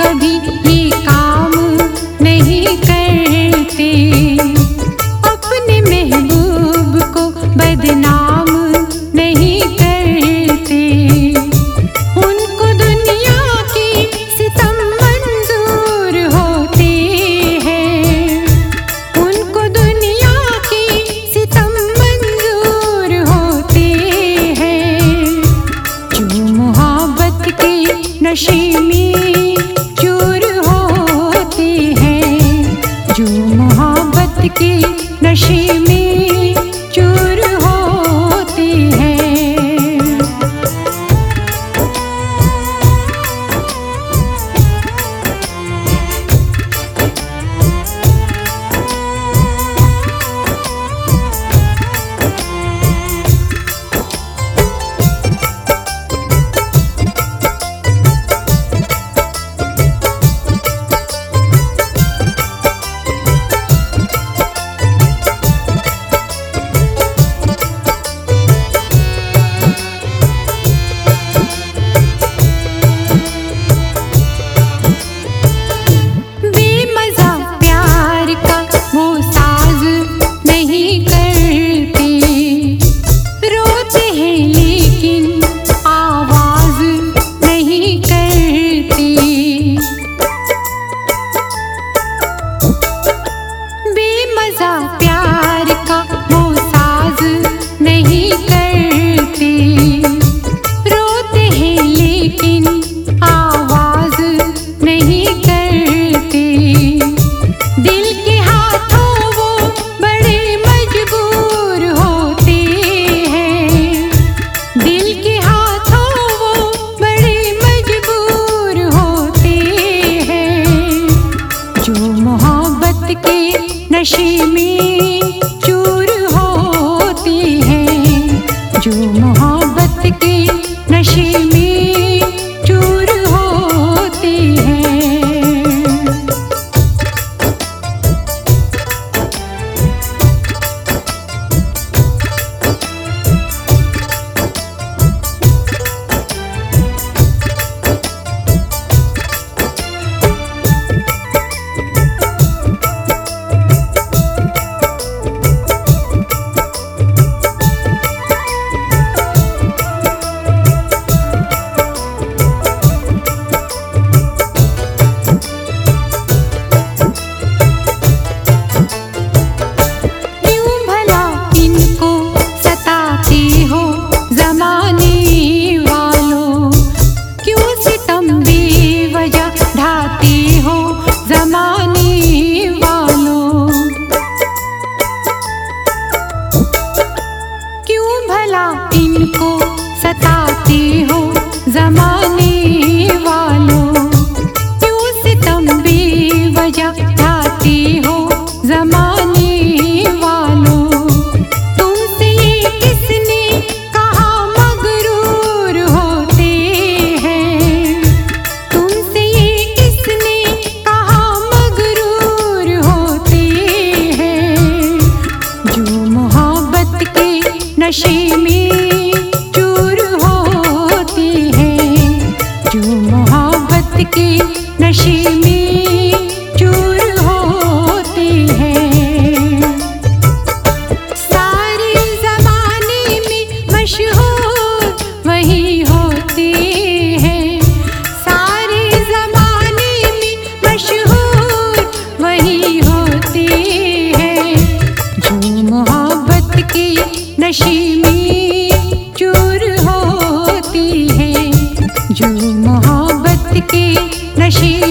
कभी ये काम नहीं करते, अपने महबूब को बदनाम नहीं करते। उनको दुनिया के सितम मंजूर होते हैं, उनको दुनिया के सितम मंजूर होते हैं। जो मोहब्बत के नशे में चूर होते हैं, जो मोहब्बत के नशे में चूर होते हैं। प्यार का वो साज नहीं करते, रोते हैं लेकिन आवाज नहीं करते। दिल के हाथों वो बड़े मजबूर होते हैं, दिल के हाथों वो बड़े मजबूर होते हैं। जो मोहब्बत के नशे में चूर होते हैं, जो मोहब्बत के नशे में चूर होते हैं। इनको सताते हो ज़माने वालों, क्यों सितम बेवजह ढाते हो ज़माने वालों। तुमसे ये किसने कहा मगरूर होते हैं, तुमसे ये किसने कहा मगरूर होते हैं। जो मोहब्बत के नशे में चूर होते हैं, जो मोहब्बत के नशे में चूर होते हैं। सारे ज़माने में मशहूर वही होते हैं, सारे ज़माने में मशहूर वही होते हैं। जो मोहब्बत के नशे में चूर होते हैं, जो मोहब्बत के नशे